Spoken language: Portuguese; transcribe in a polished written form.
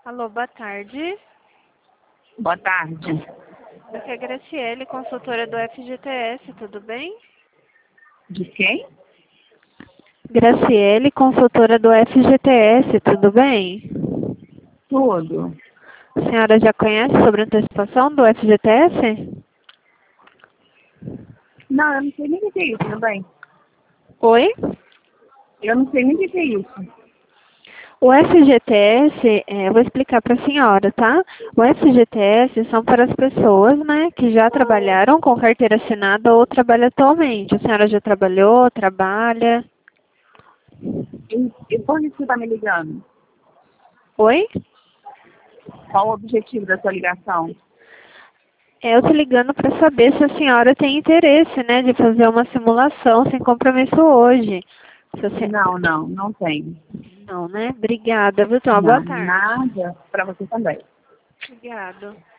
Alô, boa tarde. Boa tarde. Aqui é a Graciele, consultora do FGTS, tudo bem? De quem? Graciele, consultora do FGTS, tudo bem? Tudo. A senhora já conhece sobre a antecipação do FGTS? Não, eu não sei nem o que é isso, tudo bem? Oi? Eu não sei nem o que é isso. O FGTS, eu vou explicar para a senhora, tá? O FGTS são para as pessoas, né, que já trabalharam com carteira assinada ou trabalham atualmente. A senhora já trabalhou, trabalha? E por que você está me ligando? Oi? Qual o objetivo da sua ligação? Eu tô ligando para saber se a senhora tem interesse, né, de fazer uma simulação sem compromisso hoje. Se a Não tenho. Não, né? Obrigada, viu? Então, uma boa Não, tarde. nada para você também. Obrigada.